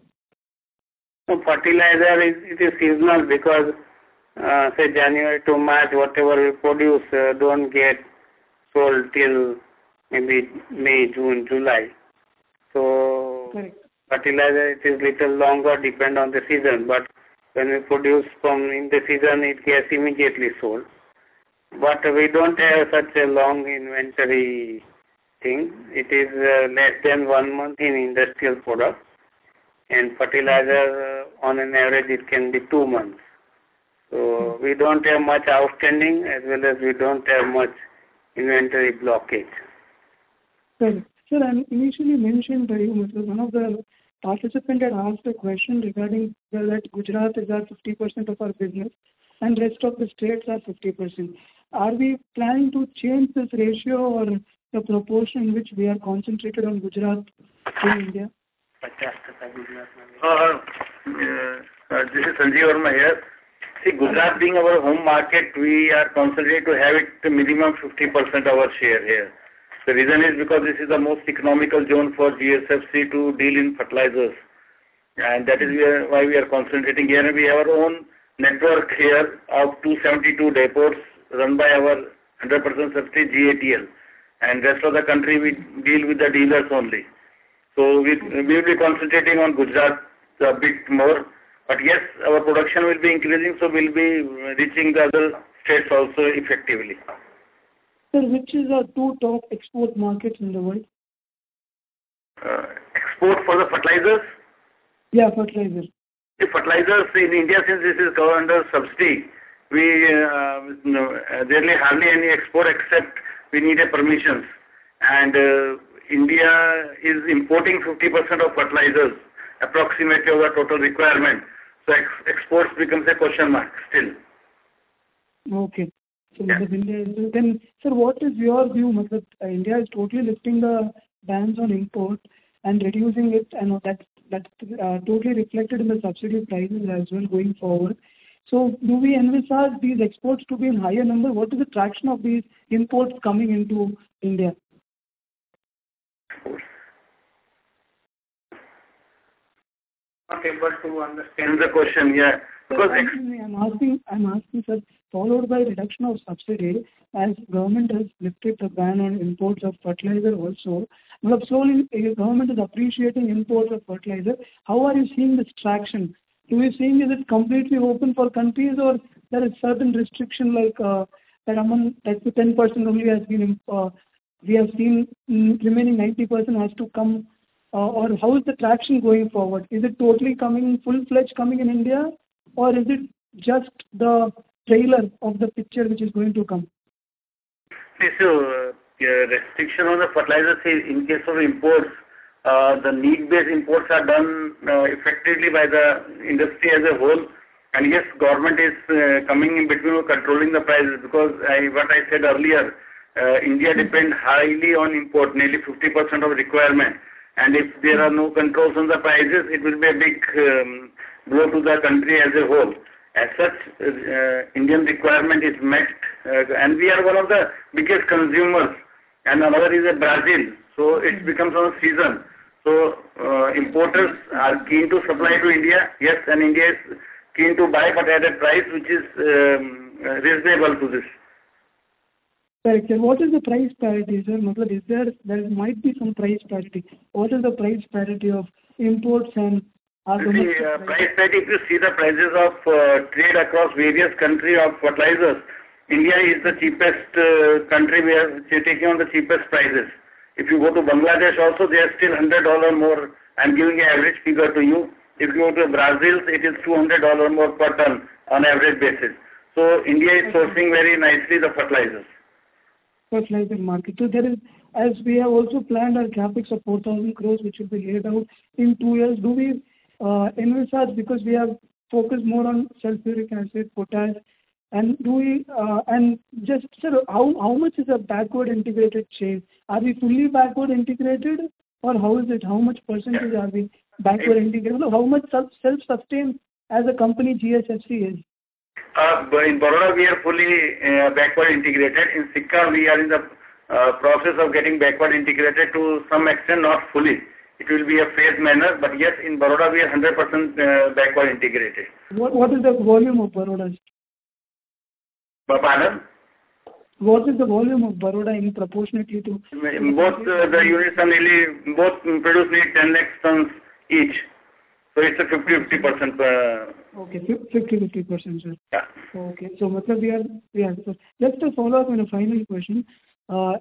So fertilizer is it is seasonal because uh, say January to March, whatever we produce uh, don't get sold till maybe May, June, July. So Correct. fertilizer it is little longer, depend on the season. But when we produce from in the season, it gets immediately sold. But we don't have such a long inventory thing. It is uh, less than one month in industrial products, and fertilizer uh, on an average it can be two months. So we don't have much outstanding as well as we don't have much inventory blockage. Sir, sir, I initially mentioned that you, one of the participants had asked a question regarding that Gujarat is at fifty percent of our business and rest of the states are fifty percent. Are we planning to change this ratio or the proportion in which we are concentrated on Gujarat in India? Uh, uh, this is Sanjeev Verma here. See, Gujarat being our home market, we are concentrated to have it to minimum fifty percent our share here. The reason is because this is the most economical zone for G S F C to deal in fertilizers. And that is why we are concentrating here. And we have our own network here of two hundred seventy-two depots run by our one hundred percent subsidiary G A T L. And rest of the country we deal with the dealers only. So we, we will be concentrating on Gujarat a bit more. But yes, our production will be increasing, so we'll be reaching the other states also effectively. Sir, which is our two top export markets in the world? Uh, export for the fertilizers? Yeah, fertilizers. The fertilizers in India, since this is covered under subsidy, we uh, no, there is hardly any export except we need a permissions. And uh, India is importing fifty percent of fertilizers, approximately of the total requirement. So ex exports becomes a question mark still. Okay. So Yeah. India is, then, sir, what is your view? Matlab, uh, India is totally lifting the bans on import and reducing it, and that's that's uh, totally reflected in the subsidy prices as well going forward. So, do we envisage these exports to be in higher number? What is the traction of these imports coming into India? Not able to understand the question, yeah. Because Sir, actually, I'm asking, I'm asking, sir, followed by reduction of subsidy, as government has lifted the ban on imports of fertilizer also. But slowly, the government is appreciating imports of fertilizer. How are you seeing this traction? Do you seeing is it completely open for countries, or there is certain restriction like uh, that among that the ten percent only has been uh, we have seen mm, remaining ninety percent has to come, uh, or how is the traction going forward? Is it totally coming full fledged coming in India, or is it just the trailer of the picture which is going to come? this uh, restriction on the fertilizers in case of imports, uh, the need-based imports are done uh, effectively by the industry as a whole. And yes, government is uh, coming in between controlling the prices, because I, what I said earlier, uh, India depends highly on import, nearly fifty percent of requirement. And if there are no controls on the prices, it will be a big um, blow to the country as a whole. As such, uh, Indian requirement is met, uh, and we are one of the biggest consumers. And another is a Brazil, so it becomes on a season. So uh, importers are keen to supply to India, yes, and India is keen to buy, but at a price which is um, reasonable to this. Correct, sir. What is the price parity, sir? Matlab, is there, there might be some price parity. What is the price parity of imports and our You see, uh, price parity, if you see the prices of uh, trade across various countries of fertilizers, India is the cheapest uh, country where they're taking on the cheapest prices. If you go to Bangladesh also, they are still one hundred dollars more. I'm giving an average figure to you. If you go to Brazil, it is two hundred dollars more per ton on average basis. So India is sourcing very nicely the fertilizers. Fertilizer market. So there is, as we have also planned our capex of four thousand crores, which will be laid out in two years. Do we uh, envisage, because we have focused more on sulfuric acid, potash, and do we uh, and just sir, how how much is a backward integrated chain? Are we fully backward integrated, or how is it? How much percentage are we backward integrated? How much self self-sustained as a company G S F C is? Uh, in Baroda, we are fully uh, backward integrated. In Sikka, we are in the uh, process of getting backward integrated to some extent, not fully. It will be a phased manner, but yes, in Baroda, we are one hundred percent uh, backward integrated. What What is the volume of Baroda? Pardon? What is the volume of Baroda in proportionately to? Both uh, the units are nearly, both produce nearly ten lakh tons each. So it's a fifty fifty percent. Uh, Okay, fifty fifty percent, sir. Yeah. Okay, so matlab we are, we are, so just to follow up on a final question. Uh,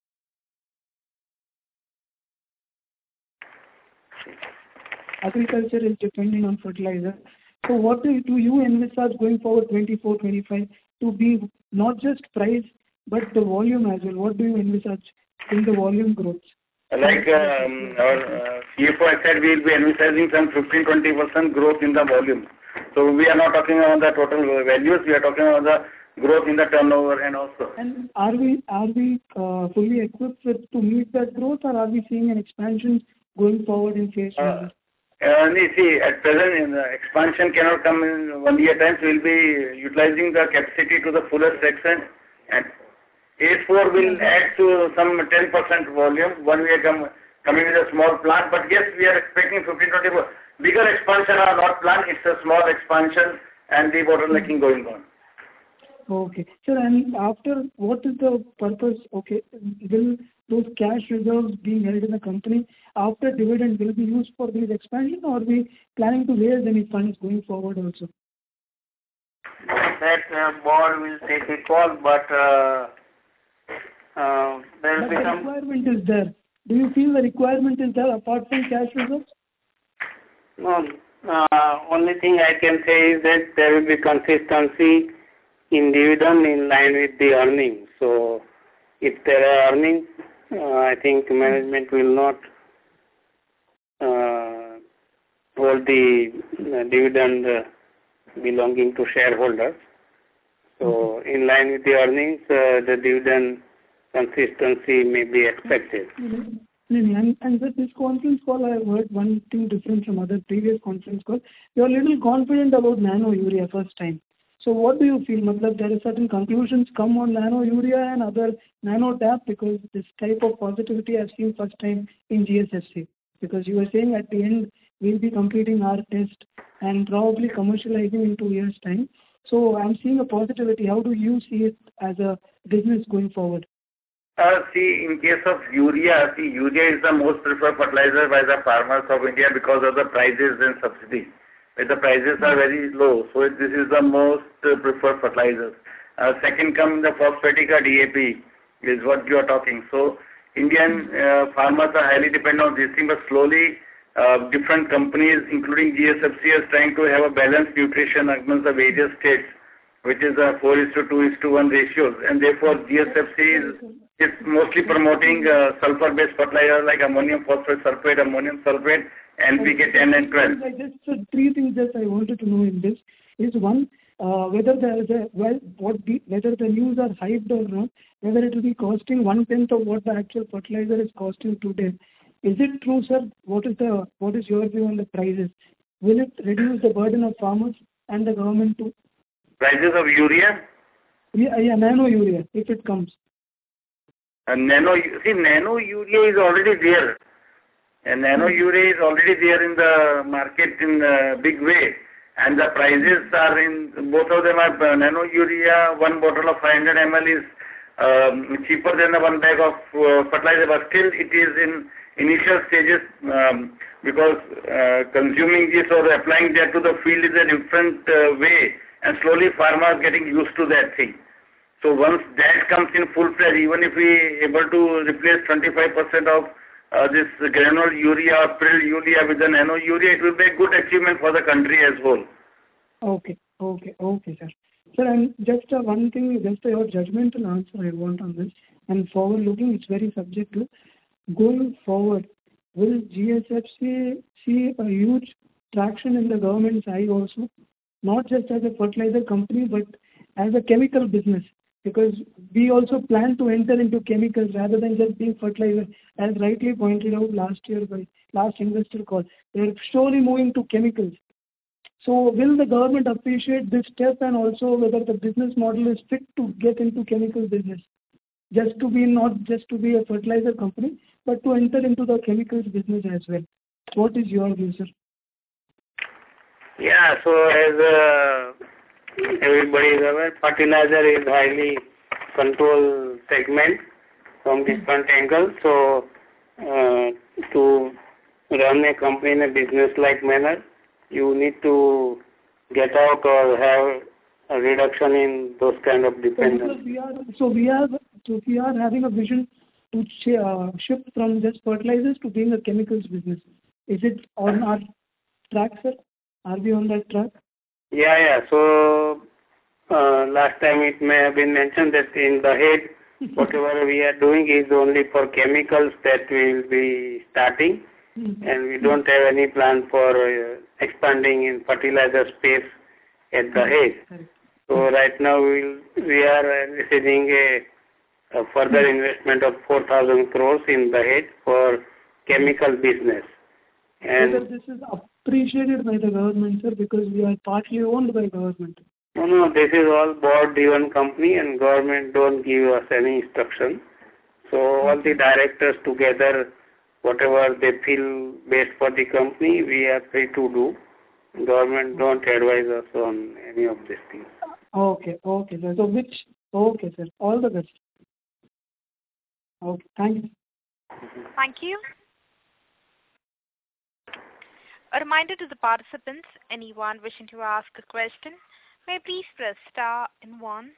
agriculture is depending on fertilizer. So what do, do you envisage going forward twenty-four twenty-five to be not just price but the volume as well? What do you envisage in the volume growth? Like um, our uh, C F O has said, we will be envisaging some fifteen to twenty percent growth in the volume. So we are not talking about the total values, we are talking about the growth in the turnover and also. And are we are we uh, fully equipped with, to meet that growth, or are we seeing an expansion going forward in phase uh, Uh, you see, at present, in the expansion cannot come in one year time, so we'll be utilizing the capacity to the fullest extent. And A four will add to some ten percent volume. One we are come, coming with a small plant, but yes, we are expecting fifteen to twenty. Bigger expansion are not planned. It's a small expansion and debottlenecking going on. Okay. Sir, and after, what is the purpose? Okay, will those cash reserves being held in the company after dividend will be used for this expansion, or are we planning to raise any funds going forward also? That uh, board will take a call, but uh, uh, there will but be the some... requirement is there. Do you feel the requirement is there apart from cash reserves? No, uh, only thing I can say is that there will be consistency in dividend in line with the earnings. So if there are earnings, uh, I think management will not uh, hold the uh, dividend uh, belonging to shareholders. So in line with the earnings, uh, the dividend consistency may be expected. Mm-hmm. And, and with this conference call, I have heard one thing different from other previous conference calls. You are a little confident about nano urea first time. So what do you feel? Matlab, there are certain conclusions come on nano urea and other nano DAP, because this type of positivity I've seen first time in G S F C. Because you were saying at the end we'll be completing our test and probably commercializing in two years' time. So I'm seeing a positivity. How do you see it as a business going forward? Uh, see, in case of urea, see, urea is the most preferred fertilizer by the farmers of India because of the prices and subsidy. The prices are very low, so this is the most uh, preferred fertilizer. Uh, second come the phosphatic or D A P is what you are talking. So Indian uh, farmers are highly dependent on this thing, but slowly uh, different companies, including G S F C, is trying to have a balanced nutrition amongst the various states, which is a four is to two is to one ratios, and therefore G S F C is It's mostly promoting uh, sulfur-based fertilizer like ammonium phosphate sulfate, ammonium sulfate, N P K ten and twelve. I just, so three things that I wanted to know in this is one, uh, whether there is a, well, what the, whether the news are hyped or not, whether it will be costing one tenth of what the actual fertilizer is costing today. Is it true, sir? What is the what is your view on the prices? Will it reduce the burden of farmers and the government too? Prices of urea? Yeah, yeah, nano urea if it comes. Uh, nano, see, nano urea is already there. And nano urea is already there in the market in a big way. And the prices are in, both of them are uh, nano urea, one bottle of five hundred milliliters is um, cheaper than the one bag of uh, fertilizer, but still it is in initial stages um, because uh, consuming this or applying that to the field is a different uh, way, and slowly farmers getting used to that thing. So once that comes in full-fledged, even if we able to replace twenty-five percent of uh, this granule urea or prill urea with the nano urea, it will be a good achievement for the country as whole. Okay, okay, okay, sir. Sir, and just uh, one thing, just uh, your judgmental answer I want on this, and forward-looking, it's very subjective. Going forward, will G S F C see a huge traction in the government's eye also, not just as a fertilizer company, but as a chemical business? Because we also plan to enter into chemicals rather than just being fertilizer, as rightly pointed out last year by last investor call. They are slowly moving to chemicals. So will the government appreciate this step, and also whether the business model is fit to get into chemical business? Just to be, not just to be a fertilizer company, but to enter into the chemicals business as well. What is your view, sir? Yeah, so as uh, everybody is aware, fertilizer is highly controlled segment from different angles. So uh, to run a company in a business-like manner, you need to get out or have a reduction in those kind of dependence. So we are, so we are, so we are having a vision to sh- uh, shift from just fertilizers to being a chemicals business. Is it on our track, sir? Are we on that track? Yeah, yeah. So uh, last time it may have been mentioned that in the head, whatever we are doing is only for chemicals that we will be starting, mm-hmm. and we don't have any plan for uh, expanding in fertilizer space at the head. Mm-hmm. So right now we we are receiving a, a further mm-hmm. investment of four thousand crores in the head for chemical business. And whether this is up, appreciated by the government, sir, because we are partly owned by government. No, no, this is all board-driven company and government don't give us any instruction. So all the directors together, whatever they feel best for the company, we are free to do. Government don't advise us on any of these things. Okay, okay, sir. So which, okay, sir. All the best. Okay, thank you. Thank you. A reminder to the participants, anyone wishing to ask a question, may please press star and one.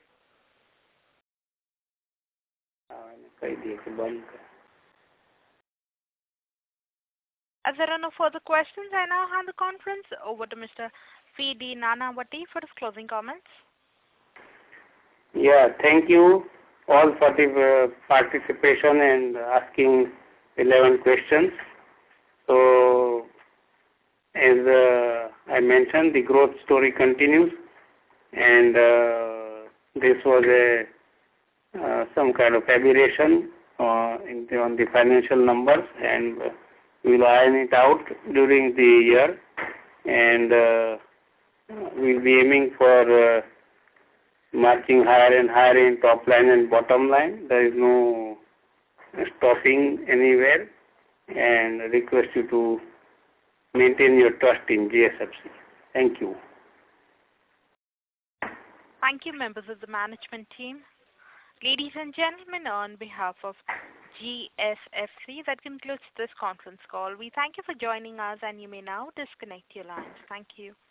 As there are no further questions, I now hand the conference over to Mister V D Nanavati for his closing comments. Yeah, thank you all for the uh, participation and asking eleven questions. So, as uh, I mentioned, the growth story continues, and uh, this was a uh, some kind of aberration uh, in the, on the financial numbers, and uh, we will iron it out during the year, and uh, we will be aiming for uh, marching higher and higher in top line and bottom line. There is no stopping anywhere, and request you to maintain your trust in G S F C. Thank you. Thank you, members of the management team. Ladies and gentlemen, on behalf of G S F C, that concludes this conference call. We thank you for joining us, and you may now disconnect your lines. Thank you.